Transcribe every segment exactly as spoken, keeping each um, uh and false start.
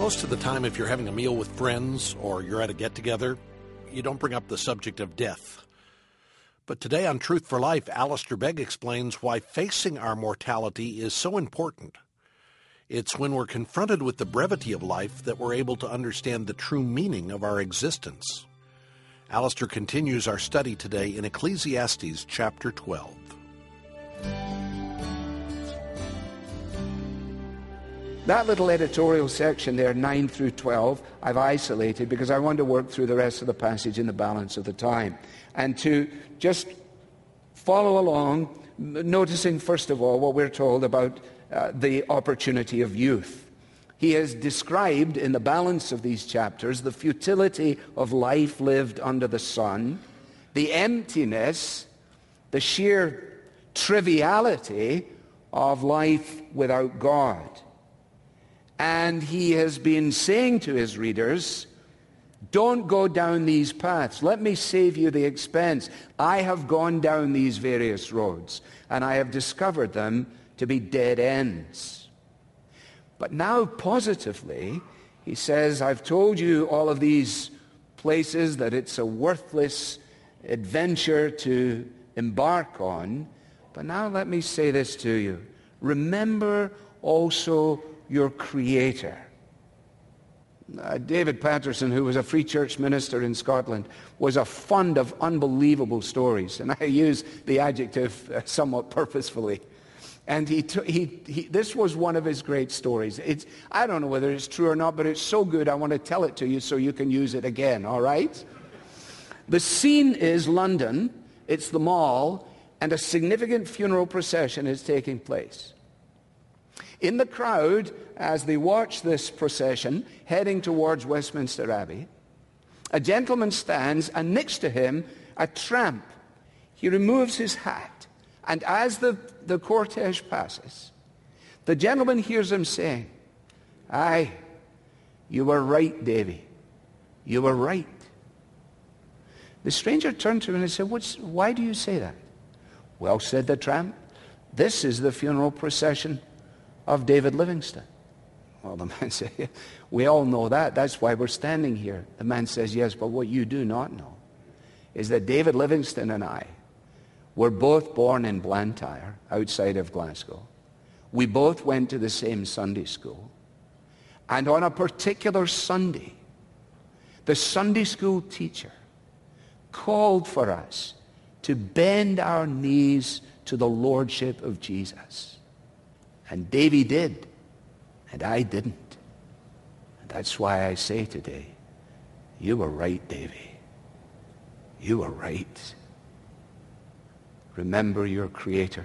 Most of the time, if you're having a meal with friends or you're at a get-together, you don't bring up the subject of death. But today on Truth for Life, Alistair Begg explains why facing our mortality is so important. It's when we're confronted with the brevity of life that we're able to understand the true meaning of our existence. Alistair continues our study today in Ecclesiastes chapter twelve. That little editorial section there, nine through twelve, I've isolated because I want to work through the rest of the passage in the balance of the time. And to just follow along, noticing first of all what we're told about uh, the opportunity of youth. He has described in the balance of these chapters the futility of life lived under the sun, the emptiness, the sheer triviality of life without God. And he has been saying to his readers, don't go down these paths. Let me save you the expense. I have gone down these various roads, and I have discovered them to be dead ends. But now, positively, he says, I've told you all of these places that it's a worthless adventure to embark on. But now let me say this to you. Remember also your Creator. Uh, David Patterson, who was a free church minister in Scotland, was a fond of unbelievable stories, and I use the adjective uh, somewhat purposefully. And he, t- he, he, this was one of his great stories. It's, I don't know whether it's true or not, but it's so good I want to tell it to you so you can use it again, all right? The scene is London, it's the Mall, and a significant funeral procession is taking place. In the crowd, as they watch this procession heading towards Westminster Abbey, a gentleman stands, and next to him, a tramp. He removes his hat, and as the, the cortege passes, the gentleman hears him saying, "Aye, you were right, Davy. You were right." The stranger turned to him and said, What's, why do you say that? "Well," said the tramp, "this is the funeral procession of David Livingstone." Well, the man said, "We all know that. That's why we're standing here." The man says, "Yes, but what you do not know is that David Livingstone and I were both born in Blantyre, outside of Glasgow. We both went to the same Sunday school. And on a particular Sunday, the Sunday school teacher called for us to bend our knees to the lordship of Jesus. And Davy did, and I didn't. And that's why I say today, you were right, Davy. You were right. Remember your Creator.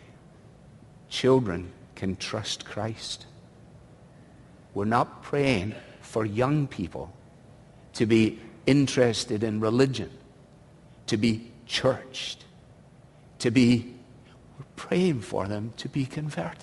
Children can trust Christ. We're not praying for young people to be interested in religion, to be churched, to be, we're praying for them to be converted.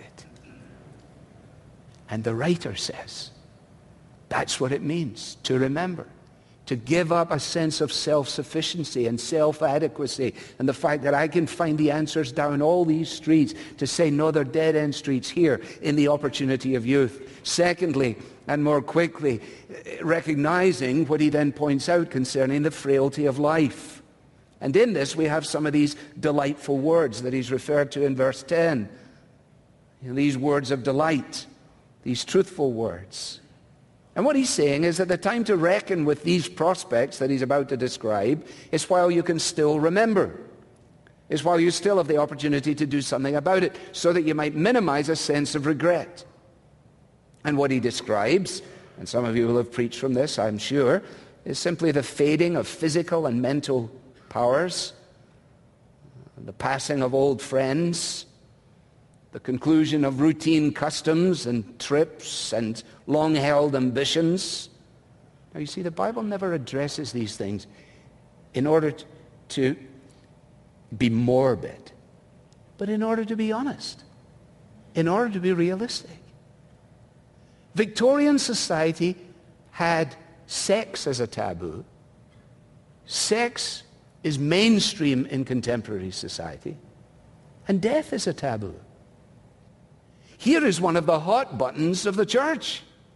And the writer says, that's what it means to remember, to give up a sense of self-sufficiency and self-adequacy and the fact that I can find the answers down all these streets, to say, no, they're dead-end streets here in the opportunity of youth. Secondly, and more quickly, recognizing what he then points out concerning the frailty of life. And in this we have some of these delightful words that he's referred to in verse ten. You know, these words of delight. These truthful words. And what he's saying is that the time to reckon with these prospects that he's about to describe is while you can still remember. Is while you still have the opportunity to do something about it, so that you might minimize a sense of regret. And what he describes, and some of you will have preached from this, I'm sure, is simply the fading of physical and mental powers, the passing of old friends, the conclusion of routine customs and trips and long-held ambitions. Now you see, the Bible never addresses these things in order to be morbid, but in order to be honest, in order to be realistic. Victorian society had sex as a taboo. Sex is mainstream in contemporary society, and death is a taboo. Here is one of the hot buttons of the church.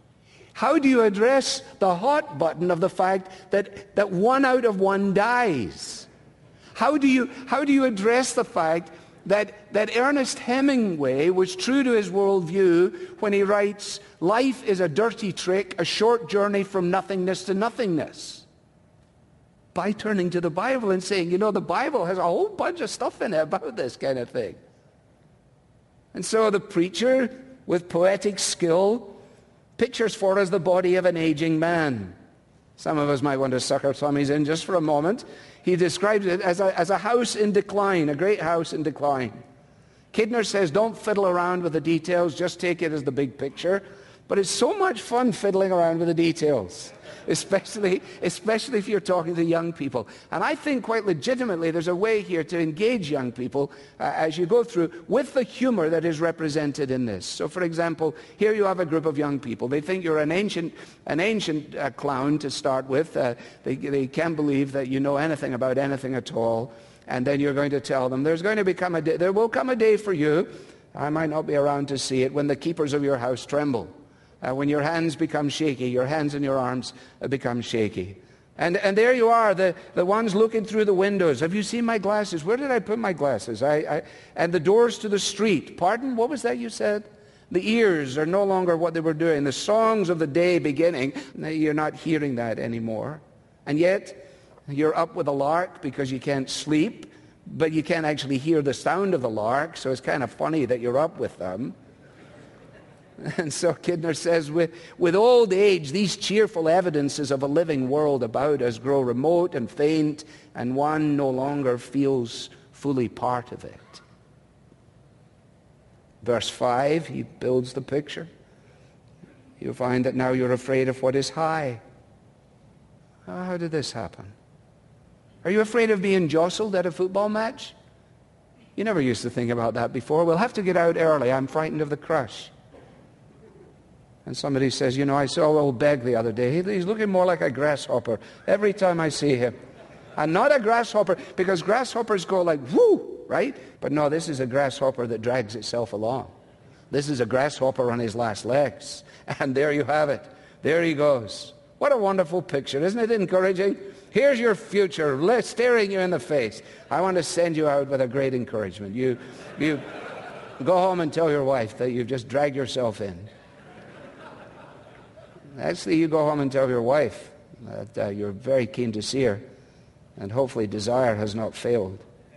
How do you address the hot button of the fact that, that one out of one dies? How do you, how do you address the fact that, that Ernest Hemingway was true to his worldview when he writes, life is a dirty trick, a short journey from nothingness to nothingness? By turning to the Bible and saying, you know, the Bible has a whole bunch of stuff in it about this kind of thing. And so the preacher, with poetic skill, pictures for us the body of an aging man. Some of us might want to suck our tummies in just for a moment. He describes it as a, as a house in decline, a great house in decline. Kidner says, don't fiddle around with the details, just take it as the big picture. But it's so much fun fiddling around with the details, especially, especially if you're talking to young people. And I think quite legitimately there's a way here to engage young people uh, as you go through with the humor that is represented in this. So for example, here you have a group of young people. They think you're an ancient, an ancient uh, clown to start with. Uh, they, they can't believe that you know anything about anything at all. And then you're going to tell them, there's going to become a day, there will come a day for you, I might not be around to see it, when the keepers of your house tremble. Uh, when your hands become shaky, your hands and your arms uh, become shaky. And, and there you are, the, the ones looking through the windows. Have you seen my glasses? Where did I put my glasses? I, I, and the doors to the street. Pardon? What was that you said? The ears are no longer what they were doing. The songs of the day beginning, you're not hearing that anymore. And yet, you're up with a lark because you can't sleep, but you can't actually hear the sound of the lark, so it's kind of funny that you're up with them. And so Kidner says, with, with old age, these cheerful evidences of a living world about us grow remote and faint, and one no longer feels fully part of it. Verse five, he builds the picture. You find that now you're afraid of what is high. Oh, how did this happen? Are you afraid of being jostled at a football match? You never used to think about that before. We'll have to get out early. I'm frightened of the crush. And somebody says, you know, I saw old Begg the other day. He's looking more like a grasshopper every time I see him. And not a grasshopper, because grasshoppers go like, whoo, right? But no, this is a grasshopper that drags itself along. This is a grasshopper on his last legs. And there you have it. There he goes. What a wonderful picture. Isn't it encouraging? Here's your future staring you in the face. I want to send you out with a great encouragement. You, you go home and tell your wife that you've just dragged yourself in. Actually, you go home and tell your wife that uh, you're very keen to see her, and hopefully desire has not failed.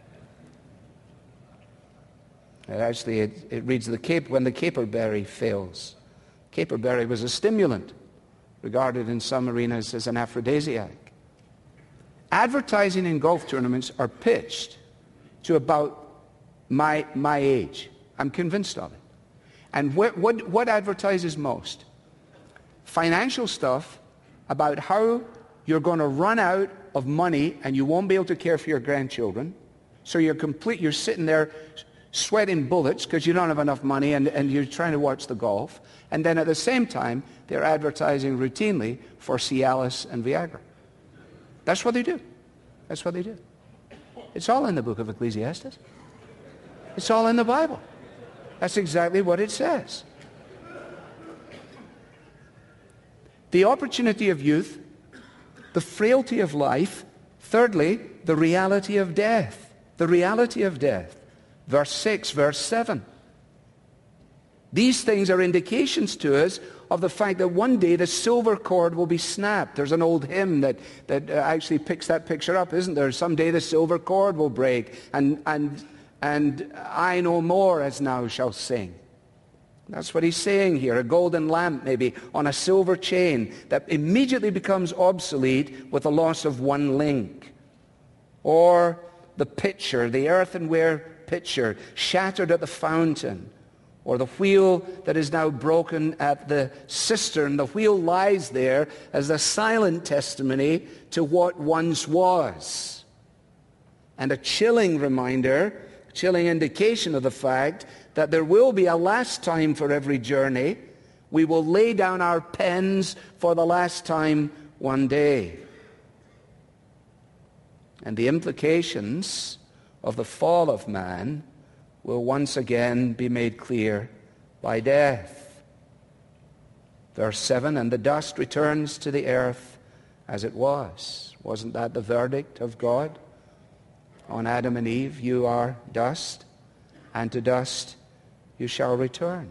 And actually, it, it reads the cape when the caperberry fails. Caperberry was a stimulant, regarded in some arenas as an aphrodisiac. Advertising in golf tournaments are pitched to about my, my age. I'm convinced of it. And what, what, what advertises most? Financial stuff about how you're going to run out of money and you won't be able to care for your grandchildren. So you're complete, you're sitting there sweating bullets because you don't have enough money, and, and you're trying to watch the golf. And then at the same time, they're advertising routinely for Cialis and Viagra. That's what they do. That's what they do. It's all in the book of Ecclesiastes. It's all in the Bible. That's exactly what it says. The opportunity of youth, the frailty of life, thirdly, the reality of death. The reality of death. Verse six, verse seven. These things are indications to us of the fact that one day the silver cord will be snapped. There's an old hymn that, that actually picks that picture up, isn't there? Someday the silver cord will break, and, and, and I no more as now shall sing. That's what he's saying here. A golden lamp maybe on a silver chain that immediately becomes obsolete with the loss of one link. Or the pitcher, the earthenware pitcher, shattered at the fountain. Or the wheel that is now broken at the cistern. The wheel lies there as a silent testimony to what once was. And a chilling reminder, chilling indication of the fact that there will be a last time for every journey. We will lay down our pens for the last time one day. And the implications of the fall of man will once again be made clear by death. Verse seven, and the dust returns to the earth as it was. Wasn't that the verdict of God on Adam and Eve? You are dust, and to dust you shall return.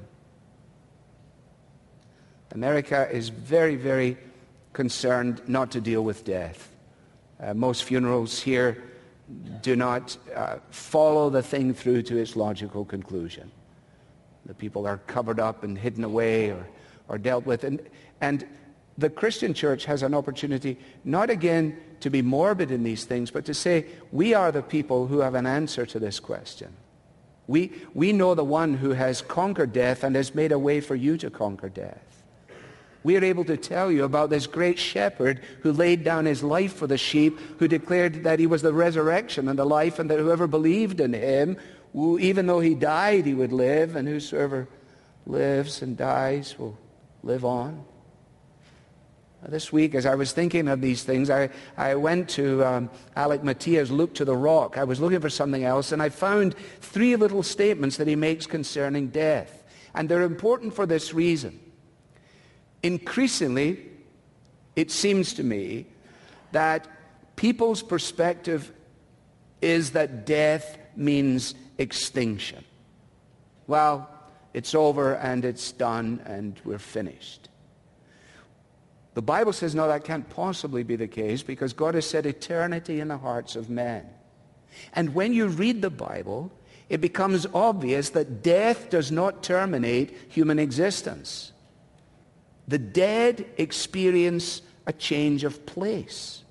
America is very, very concerned not to deal with death. Uh, most funerals here do not uh, follow the thing through to its logical conclusion. The people are covered up and hidden away or, or dealt with. And, and the Christian church has an opportunity not again to be morbid in these things, but to say, we are the people who have an answer to this question. We, we know the one who has conquered death and has made a way for you to conquer death. We are able to tell you about this great shepherd who laid down his life for the sheep, who declared that he was the resurrection and the life, and that whoever believed in him, who, even though he died, he would live, and whosoever lives and dies will live on. This week, as I was thinking of these things, I, I went to um, Alec Matia's Look to the Rock. I was looking for something else, and I found three little statements that he makes concerning death. And they're important for this reason. Increasingly, it seems to me that people's perspective is that death means extinction. Well, it's over and it's done and we're finished. The Bible says, no, that can't possibly be the case, because God has set eternity in the hearts of men. And when you read the Bible, it becomes obvious that death does not terminate human existence. The dead experience a change of place.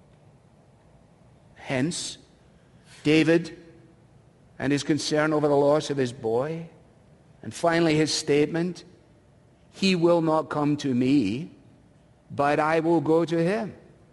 Hence, David and his concern over the loss of his boy, and finally his statement, he will not come to me, but I will go to him.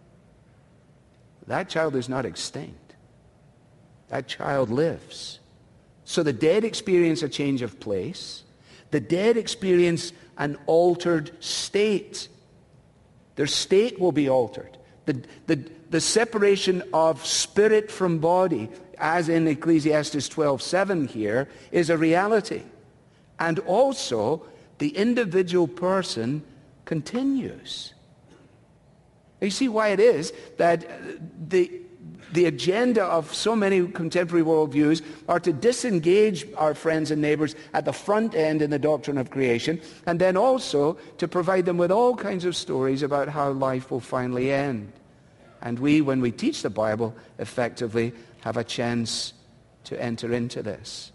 That child is not extinct. That child lives. So the dead experience a change of place. The dead experience an altered state. Their state will be altered. The, the, the separation of spirit from body, as in Ecclesiastes twelve seven here, is a reality. And also, the individual person continues. You see why it is that the The agenda of so many contemporary worldviews are to disengage our friends and neighbors at the front end in the doctrine of creation, and then also to provide them with all kinds of stories about how life will finally end. And we, when we teach the Bible, effectively have a chance to enter into this.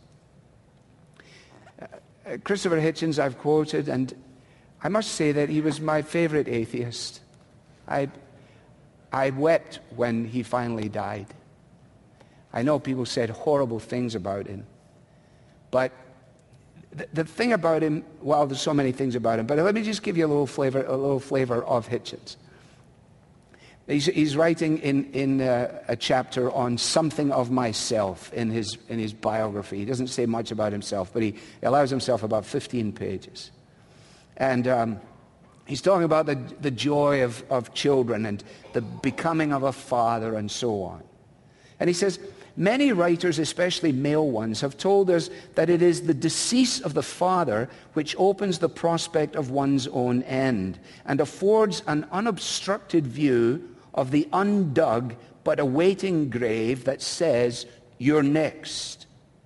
Uh, Christopher Hitchens I've quoted, and I must say that he was my favorite atheist. I I wept when he finally died. I know people said horrible things about him. But the, the thing about him, well, there's so many things about him, but let me just give you a little flavor, a little flavor of Hitchens. He's, he's writing in, in uh, a chapter on something of myself in his, in his biography. He doesn't say much about himself, but he allows himself about fifteen pages. And um, he's talking about the, the joy of, of children and the becoming of a father and so on. And he says, many writers, especially male ones, have told us that it is the decease of the father which opens the prospect of one's own end and affords an unobstructed view of the undug but awaiting grave that says, you're next.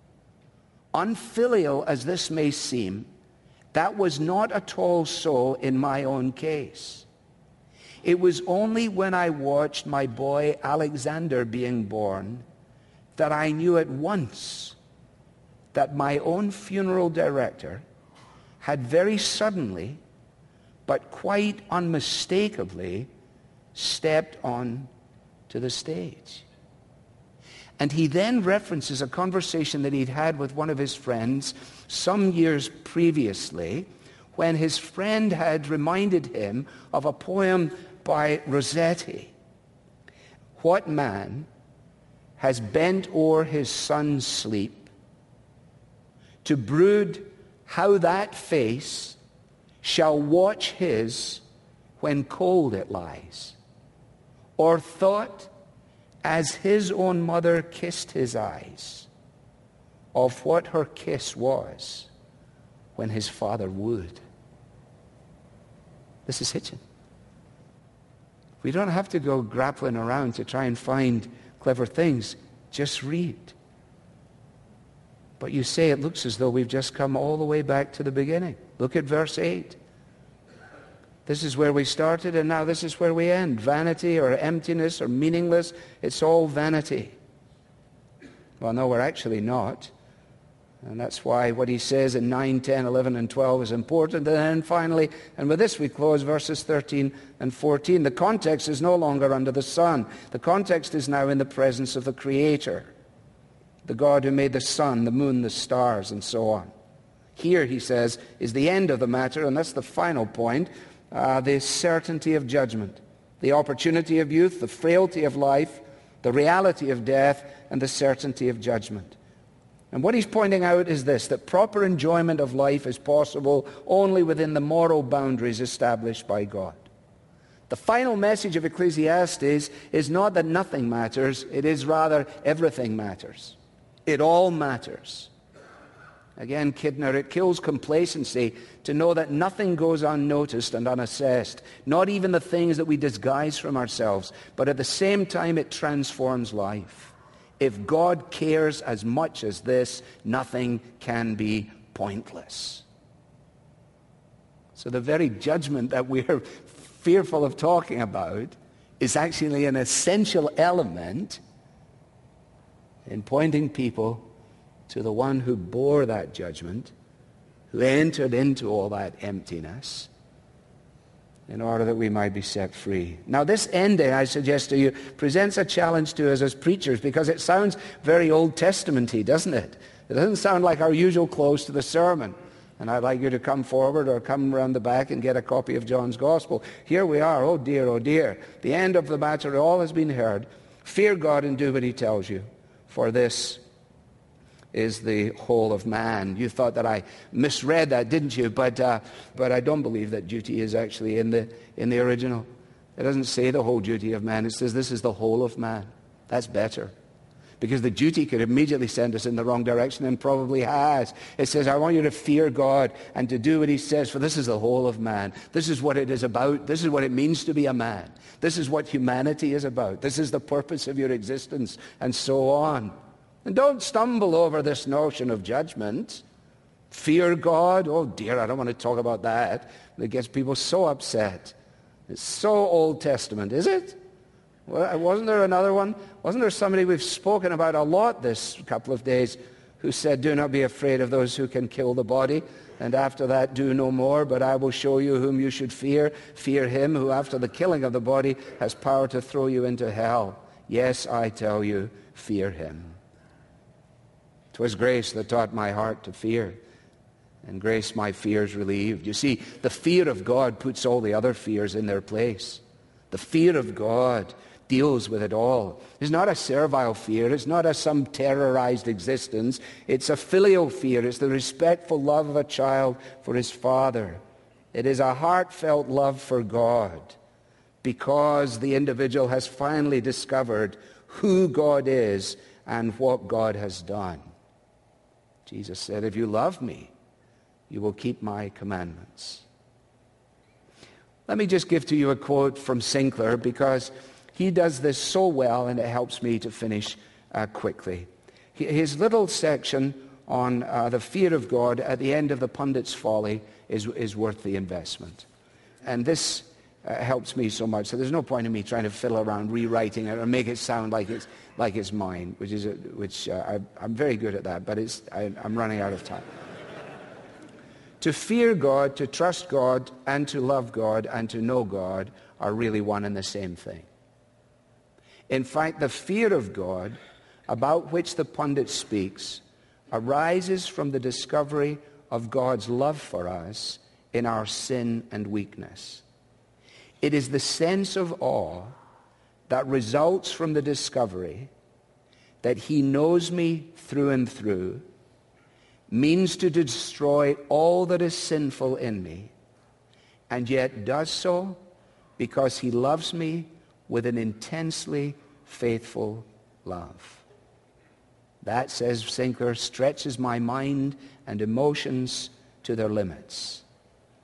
Unfilial as this may seem, that was not at all so in my own case. It was only when I watched my boy Alexander being born that I knew at once that my own funeral director had very suddenly, but quite unmistakably, stepped on to the stage. And he then references a conversation that he'd had with one of his friends some years previously, when his friend had reminded him of a poem by Rossetti. What man has bent o'er his son's sleep to brood how that face shall watch his when cold it lies, or thought as his own mother kissed his eyes of what her kiss was when his father wooed? This is Hitchin. We don't have to go grappling around to try and find clever things. Just read. But you say it looks as though we've just come all the way back to the beginning. Look at verse eight. This is where we started, and now this is where we end. Vanity or emptiness or meaningless, it's all vanity. Well, no, we're actually not. And that's why what he says in nine, ten, eleven, and twelve is important. And then finally, and with this we close, verses thirteen and fourteen. The context is no longer under the sun. The context is now in the presence of the Creator, the God who made the sun, the moon, the stars, and so on. Here, he says, is the end of the matter, and that's the final point, uh, the certainty of judgment, the opportunity of youth, the frailty of life, the reality of death, and the certainty of judgment. And what he's pointing out is this, that proper enjoyment of life is possible only within the moral boundaries established by God. The final message of Ecclesiastes is not that nothing matters, it is rather everything matters. It all matters. Again, Kidner, it kills complacency to know that nothing goes unnoticed and unassessed, not even the things that we disguise from ourselves, but at the same time it transforms life. If God cares as much as this, nothing can be pointless. So the very judgment that we're fearful of talking about is actually an essential element in pointing people to the one who bore that judgment, who entered into all that emptiness, in order that we might be set free. Now this ending, I suggest to you, presents a challenge to us as preachers, because it sounds very Old Testament-y, doesn't it? It doesn't sound like our usual close to the sermon. And I'd like you to come forward or come around the back and get a copy of John's Gospel. Here we are, oh dear, oh dear. The end of the matter, all has been heard. Fear God and do what he tells you, for this is the whole of man. You thought that I misread that, didn't you? But uh, but I don't believe that duty is actually in the in the original. It doesn't say the whole duty of man. It says this is the whole of man. That's better. Because the duty could immediately send us in the wrong direction, and probably has. It says, I want you to fear God and to do what he says, for this is the whole of man. This is what it is about. This is what it means to be a man. This is what humanity is about. This is the purpose of your existence, and so on. And don't stumble over this notion of judgment. Fear God. Oh dear, I don't want to talk about that. It gets people so upset. It's so Old Testament, is it? Well, wasn't there another one? Wasn't there somebody we've spoken about a lot this couple of days who said, do not be afraid of those who can kill the body, and after that do no more, but I will show you whom you should fear. Fear him who after the killing of the body has power to throw you into hell. Yes, I tell you, fear him. 'Twas grace that taught my heart to fear, and grace my fears relieved. You see, the fear of God puts all the other fears in their place. The fear of God deals with it all. It's not a servile fear. It's not a some terrorized existence. It's a filial fear. It's the respectful love of a child for his father. It is a heartfelt love for God, because the individual has finally discovered who God is and what God has done. Jesus said, if you love me, you will keep my commandments. Let me just give to you a quote from Sinclair, because he does this so well, and it helps me to finish uh, quickly. His little section on uh, the fear of God at the end of The Pundit's Folly is, is worth the investment. And this uh, helps me so much, so there's no point in me trying to fiddle around rewriting it or make it sound like it's like it's mine, which is a, which uh, I, I'm very good at that, but it's, I, I'm running out of time. To fear God, to trust God, and to love God, and to know God are really one and the same thing. In fact, the fear of God, about which the pundit speaks, arises from the discovery of God's love for us in our sin and weakness. It is the sense of awe that results from the discovery that he knows me through and through, means to destroy all that is sinful in me, and yet does so because he loves me with an intensely faithful love. That, says Sinclair, stretches my mind and emotions to their limits.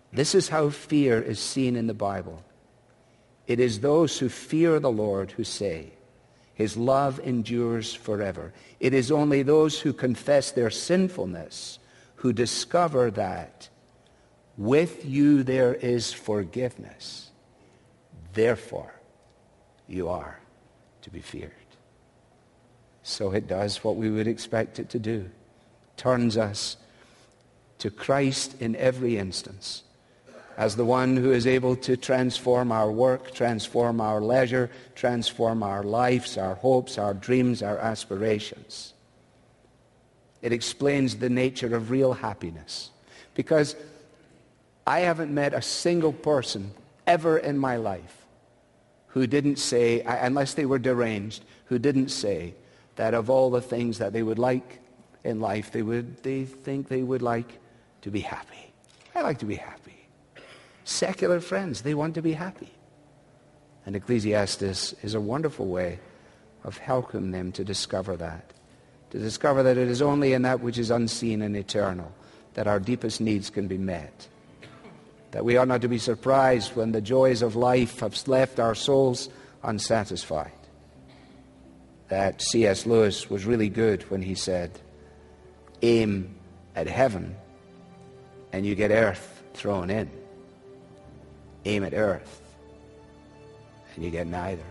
This is how fear is seen in the Bible. It is those who fear the Lord who say, His love endures forever. It is only those who confess their sinfulness who discover that with you there is forgiveness. Therefore, you are to be feared. So it does what we would expect it to do. Turns us to Christ in every instance, as the one who is able to transform our work, transform our leisure, transform our lives, our hopes, our dreams, our aspirations. It explains the nature of real happiness. Because I haven't met a single person ever in my life who didn't say, unless they were deranged, who didn't say that of all the things that they would like in life, they would they think they would like to be happy. I like to be happy. Secular friends, they want to be happy. And Ecclesiastes is a wonderful way of helping them to discover that. To discover that it is only in that which is unseen and eternal that our deepest needs can be met. That we ought not to be surprised when the joys of life have left our souls unsatisfied. That C S Lewis was really good when he said, aim at heaven and you get earth thrown in. Aim at earth and you get neither.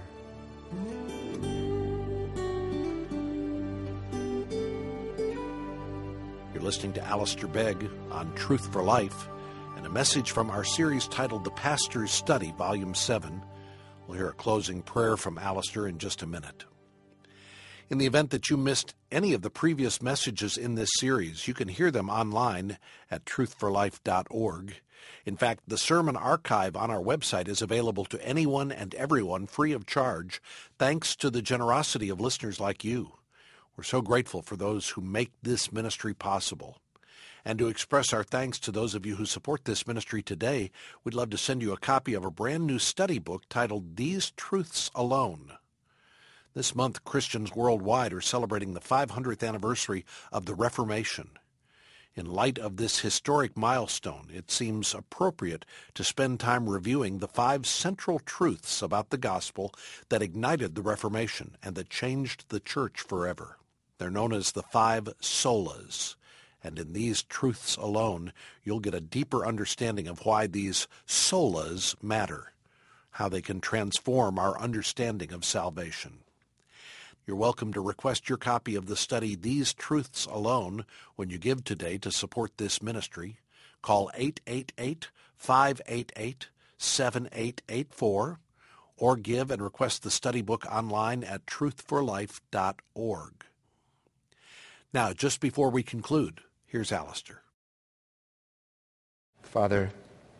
You're listening to Alistair Begg on Truth for Life, and a message from our series titled The Pastor's Study, Volume seven. We'll hear a closing prayer from Alistair in just a minute. In the event that you missed any of the previous messages in this series, you can hear them online at truth for life dot org. In fact, the sermon archive on our website is available to anyone and everyone free of charge, thanks to the generosity of listeners like you. We're so grateful for those who make this ministry possible. And to express our thanks to those of you who support this ministry today, we'd love to send you a copy of a brand new study book titled These Truths Alone. This month, Christians worldwide are celebrating the five hundredth anniversary of the Reformation. In light of this historic milestone, it seems appropriate to spend time reviewing the five central truths about the gospel that ignited the Reformation and that changed the church forever. They're known as the five solas, and in these truths alone, you'll get a deeper understanding of why these solas matter, how they can transform our understanding of salvation. You're welcome to request your copy of the study These Truths Alone when you give today to support this ministry. Call eight eight eight, five eight eight, seven eight eight four or give and request the study book online at truth for life dot org. Now, just before we conclude, here's Alistair. Father,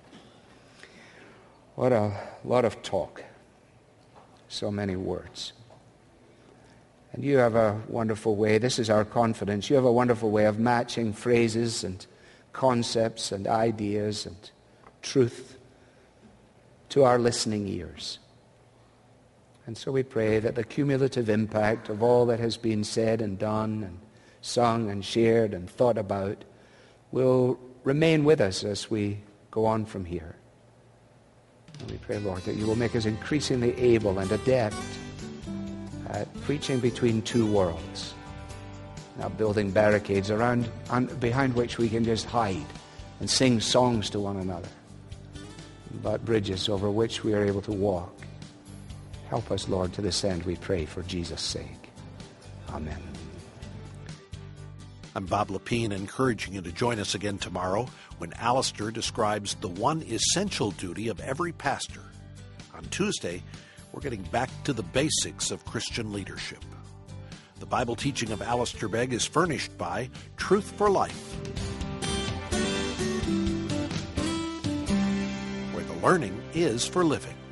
what a lot of talk, so many words. And you have a wonderful way, this is our confidence, you have a wonderful way of matching phrases and concepts and ideas and truth to our listening ears. And so we pray that the cumulative impact of all that has been said and done and sung and shared and thought about will remain with us as we go on from here. And we pray, Lord, that you will make us increasingly able and adept at preaching between two worlds, not building barricades around un, behind which we can just hide and sing songs to one another, but bridges over which we are able to walk. Help us, Lord, to this end, we pray, for Jesus' sake. Amen. I'm Bob Lepine, encouraging you to join us again tomorrow when Alistair describes the one essential duty of every pastor. On Tuesday, we're getting back to the basics of Christian leadership. The Bible teaching of Alistair Begg is furnished by Truth for Life, where the learning is for living.